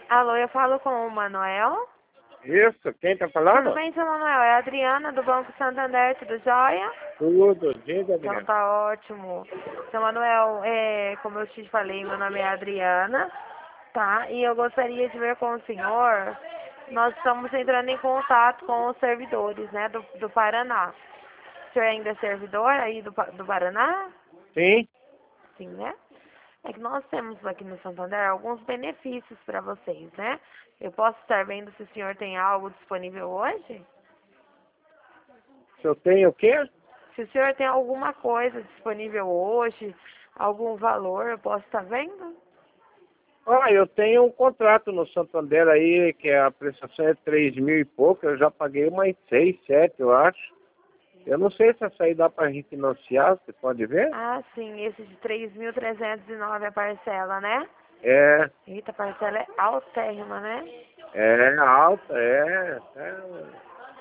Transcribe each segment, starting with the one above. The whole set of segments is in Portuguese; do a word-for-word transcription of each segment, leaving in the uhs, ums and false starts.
Alô, eu falo com o Manuel. Isso, quem tá Tudo falando? bem, seu Manuel? É a Adriana do Banco Santander, tudo jóia? Tudo, diga, Então Adriano. tá ótimo. Seu Manuel, é, como eu te falei, meu nome é Adriana, tá? E eu gostaria de ver com o senhor. Nós estamos entrando em contato com os servidores, né, do, do Paraná. O senhor ainda é servidor aí do, Pa- do Paraná? Sim, Sim, né? É que nós temos aqui no Santander alguns benefícios para vocês, né? Eu posso estar vendo se o senhor tem algo disponível hoje? se eu tenho o quê? Se o senhor tem alguma coisa disponível hoje, algum valor, eu posso estar vendo? Ah, eu tenho um contrato no Santander aí, que a prestação é três mil e pouco, eu já paguei umas seis, sete, eu acho. Eu não sei se essa aí dá para refinanciar, você pode ver? Ah, sim, esse de três mil trezentos e nove a parcela, né? É, Eita, a parcela é altérrima, né? é alta, é, é.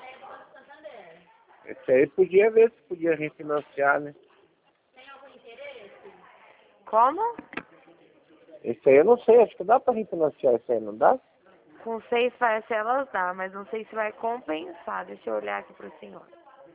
Esse aí podia ver se podia refinanciar, né? Como? Esse aí eu não sei, acho que dá para refinanciar esse aí, não dá? Com seis parcelas dá, mas não sei se vai compensar. Deixa eu olhar aqui pro senhor.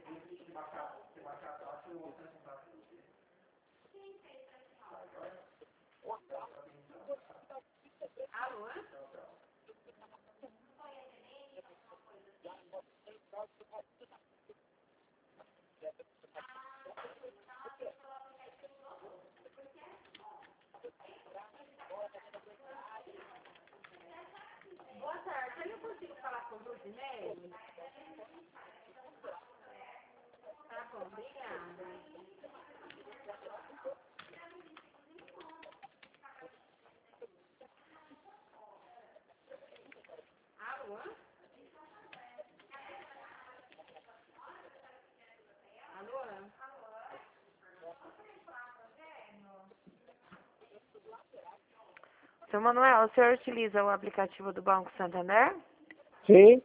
Seu Manuel, o senhor utiliza o aplicativo do Banco Santander? Sim.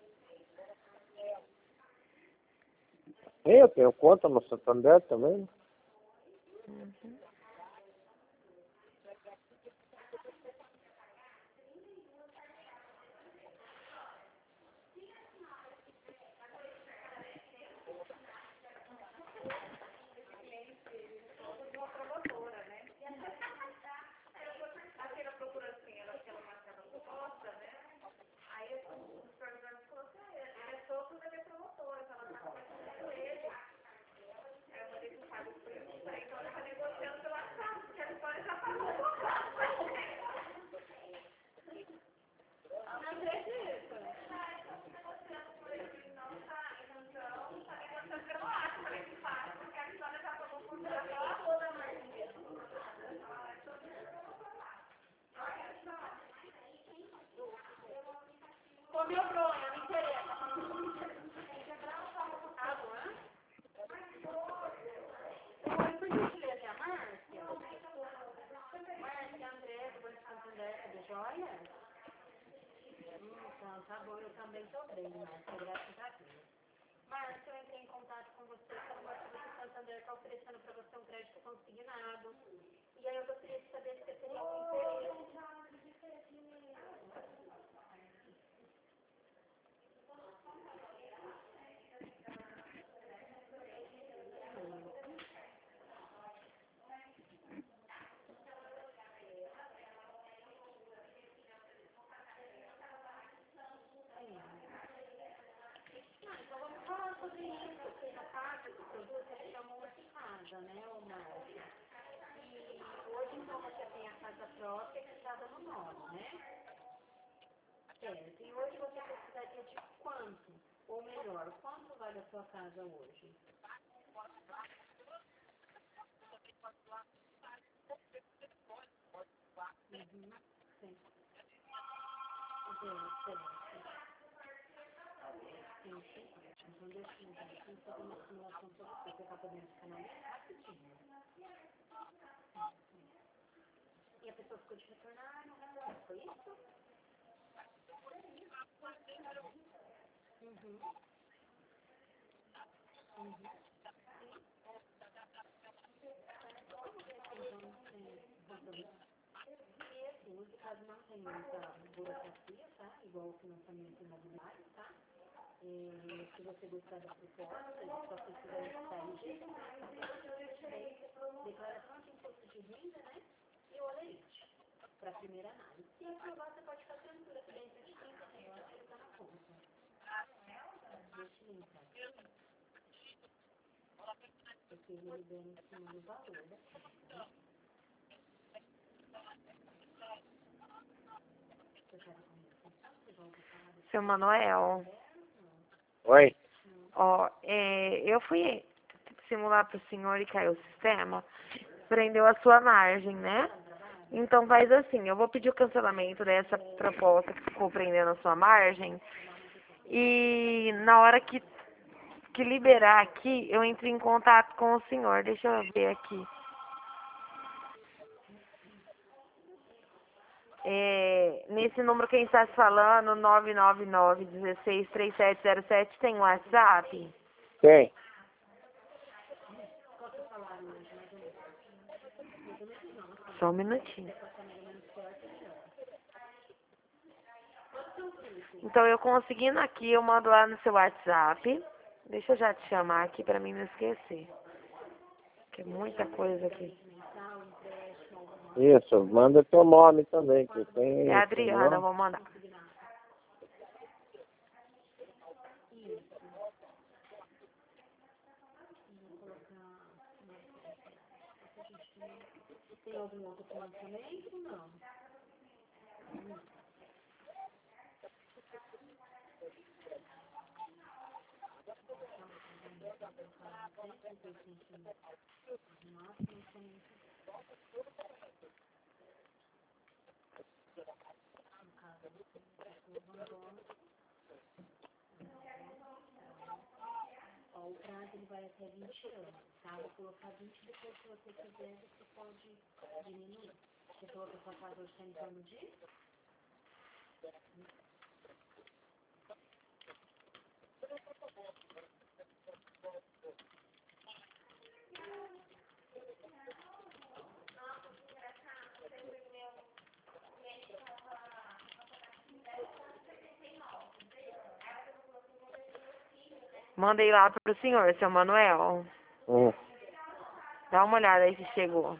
Eu tenho conta no Santander também. Uhum. caso não tenha muita burocracia, tá? Igual o financiamento imobiliário, tá? E, se você gostar da proposta, só precisa estar ligeiro, declaração de imposto de renda, né? E o olerite, para a primeira análise. Se aprovar, você pode ficar tranquila, que dentro de trinta reais está na conta. Deixa eu entrar aqui. Porque ele libera em cima do valor da conta. Seu Manuel, Oi? ó, é, eu fui simular para o senhor e caiu o sistema, prendeu a sua margem, né? Então faz assim, eu vou pedir o cancelamento dessa proposta que ficou prendendo a sua margem e na hora que, que liberar aqui, eu entro em contato com o senhor. Deixa eu ver aqui. É, nesse número quem está falando, nove nove nove, um seis, três sete zero sete, tem um WhatsApp? Tem. Só um minutinho. Então, eu conseguindo aqui, eu mando lá no seu WhatsApp. Deixa eu já te chamar aqui pra mim não esquecer. Que é muita coisa aqui. Isso, manda teu nome também, que tem... É a Adriana, eu vou mandar. Tem algum outro financiamento? Não. Ó, o prazo ele vai até vinte anos, tá? Vou colocar vinte, depois se você quiser, você pode diminuir. Você falou que a sua casa hoje está em torno de? Mandei lá pro senhor, seu Manuel. Hum. Dá uma olhada aí se chegou.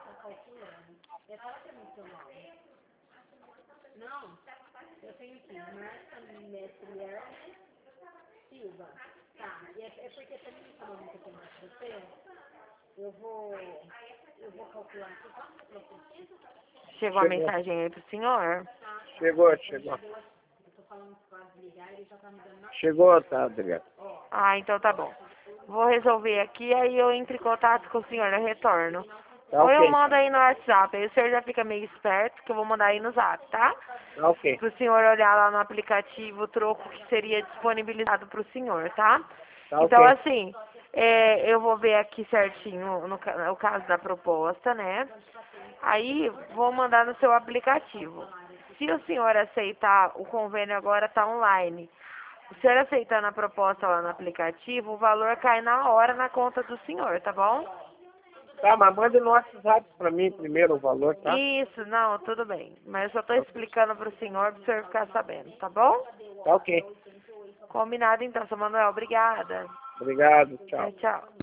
Não, eu tenho aqui, Marta Mestre Hermes Silva. Tá, e é, é porque também me falou muito tempo de você, eu vou, eu vou calcular aqui quanto que você precisa. Chegou a mensagem aí pro senhor? Chegou, chegou. Eu tô falando para desligar, ele já tá me dando na... Chegou, tá, Adriano? Ah, então tá bom. Vou resolver aqui, aí eu entro em contato com o senhor, eu retorno. Tá Ou eu ok. mando aí no WhatsApp, aí o senhor já fica meio esperto, que eu vou mandar aí no Zap, tá? Tá ok. Pro senhor olhar lá no aplicativo o troco que seria disponibilizado pro senhor, tá? Tá Então, ok. assim, é, eu vou ver aqui certinho no, ca- o caso da proposta, né? Aí, vou mandar no seu aplicativo. Se o senhor aceitar, o convênio agora tá online. O senhor aceitando a proposta lá no aplicativo, o valor cai na hora na conta do senhor, tá bom? Tá, mas manda no WhatsApp pra mim primeiro o valor, tá? Isso, não, tudo bem. Mas eu só tô explicando pro senhor, pro senhor ficar sabendo, tá bom? Tá ok. Combinado então, seu Manuel. Obrigada. Obrigado, tchau. Tchau, tchau.